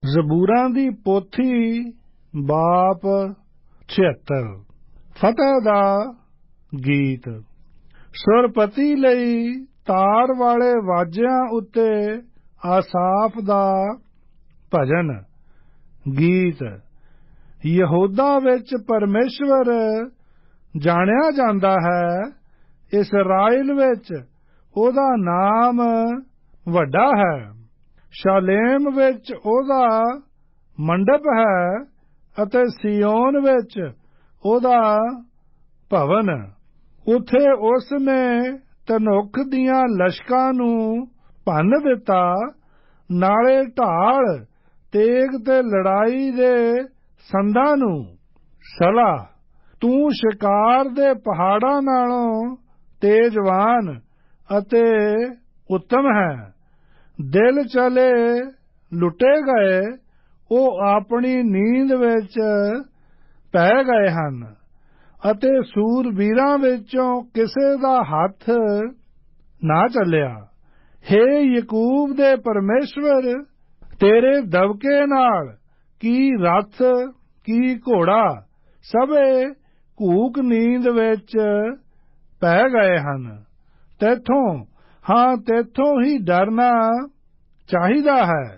ਜ਼ਬੂਰਾਂ ਦੀ ਪੋਥੀ ਬਾਪ 76 ਫਤਿਹ ਦਾ ਗੀਤ। ਸੁਰਪਤੀ ਲਈ ਤਾਰ ਵਾਲੇ ਵਾਜਿਆਂ ਉੱਤੇ ਆਸਾਫ ਦਾ ਭਜਨ ਗੀਤ। ਯਹੂਦਾ ਵਿੱਚ ਪਰਮੇਸ਼ਵਰ ਜਾਣਿਆ ਜਾਂਦਾ ਹੈ, ਇਸਰਾਏਲ ਵਿੱਚ ਉਹਦਾ ਨਾਮ ਵੱਡਾ ਹੈ। ਸ਼ਾਲੇਮ ਵਿੱਚ ਉਹਦਾ ਮੰਡਪ ਹੈ ਅਤੇ ਸਿਯੋਨ ਵਿੱਚ ਉਹਦਾ ਭਵਨ। ਉੱਥੇ ਉਸ ਨੇ ਧਨੁਖ ਦੀਆਂ ਲਸ਼ਕਾਂ ਨੂੰ ਭੰਨ ਦਿੱਤਾ, ਨਾਲੇ ਢਾਲ ਤੇਗ ਤੇ ਲੜਾਈ ਦੇ ਸੰਦਾਂ ਨੂੰ। ਸਲਾਹ। ਤੂੰ ਸ਼ਿਕਾਰ ਦੇ ਪਹਾੜਾਂ ਨਾਲੋਂ ਤੇਜਵਾਨ ਅਤੇ ਉੱਤਮ ਹੈ। ਦਿਲ ਚਲੇ ਲੁੱਟੇ ਗਏ, ਉਹ ਆਪਣੀ ਨੀਂਦ ਵਿੱਚ ਪੈ ਗਏ ਹਨ ਅਤੇ ਸੂਰਬੀਰਾਂ ਵਿੱਚੋਂ ਕਿਸੇ ਦਾ ਹੱਥ ਨਾ ਚੱਲਿਆ। ਹੇ ਯਕੂਬ ਦੇ ਪਰਮੇਸ਼ਵਰ, ਤੇਰੇ ਦਬਕੇ ਨਾਲ ਕੀ ਰੱਥ ਕੀ ਘੋੜਾ ਸਭੇ ਘੂਕ ਨੀਂਦ ਵਿੱਚ ਪੈ ਗਏ ਹਨ। ਤੈਥੋਂ ਹੀ ਡਰਨਾ ਚਾਹੀਦਾ ਹੈ।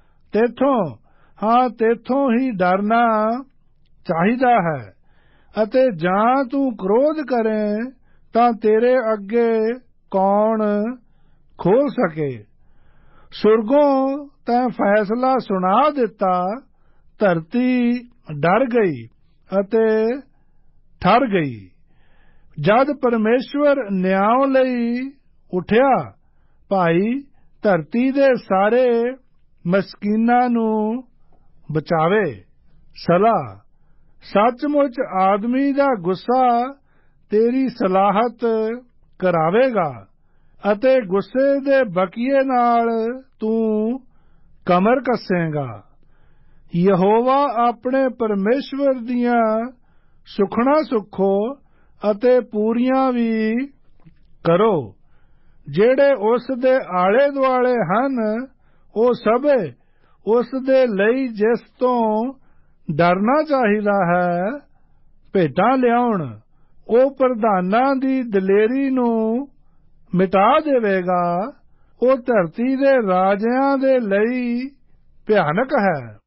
ਤੈਥੋਂ ਹੀ ਡਰਨਾ ਚਾਹੀਦਾ ਹੈ ਅਤੇ ਜਾਂ ਤੂੰ ਕ੍ਰੋਧ ਕਰੇ ਤਾਂ ਤੇਰੇ ਅੱਗੇ ਕੌਣ ਖੋਲ ਸਕੇ। ਸੁਰਗੋਂ ਤੈਂ ਫੈਸਲਾ ਸੁਣਾ ਦਿੱਤਾ, ਧਰਤੀ ਡਰ ਗਈ ਅਤੇ ਠਰ ਗਈ। ਜਦ ਪਰਮੇਸ਼ਵਰ ਨਿਆਂ ਲਈ ਉੱਠਿਆ, ਭਾਈ ਧਰਤੀ ਦੇ ਸਾਰੇ ਮਸਕੀਨਾਂ ਨੂੰ ਬਚਾਵੇ। ਸਲਾਹ। ਸੱਚਮੁੱਚ ਆਦਮੀ ਦਾ ਗੁੱਸਾ ਤੇਰੀ ਸਲਾਹਤ ਕਰਾਵੇਗਾ ਅਤੇ ਗੁੱਸੇ ਦੇ ਬਕੀਏ ਨਾਲ ਤੂੰ ਕਮਰ ਕੱਸੇਗਾ। ਯਹੋਵਾ ਆਪਣੇ ਪਰਮੇਸ਼ਵਰ ਦੀਆਂ ਸੁਖਣਾ ਸੁਖੋ ਅਤੇ ਪੂਰੀਆਂ ਵੀ ਕਰੋ। ਜਿਹੜੇ ਉਸ ਦੇ ਆਲੇ ਦੁਆਲੇ ਹਨ, ਉਹ ਸਭੇ ਉਸ ਦੇ ਲਈ ਜਿਸ ਤੋਂ ਡਰਨਾ ਚਾਹੀਦਾ ਹੈ ਭੇਟਾਂ ਲਿਆਉਣ। ਉਹ ਪ੍ਰਧਾਨਾਂ ਦੀ ਦਲੇਰੀ ਨੂੰ ਮਿਟਾ ਦੇਵੇਗਾ। ਉਹ ਧਰਤੀ ਦੇ ਰਾਜਿਆਂ ਦੇ ਲਈ ਭਿਆਨਕ ਹੈ।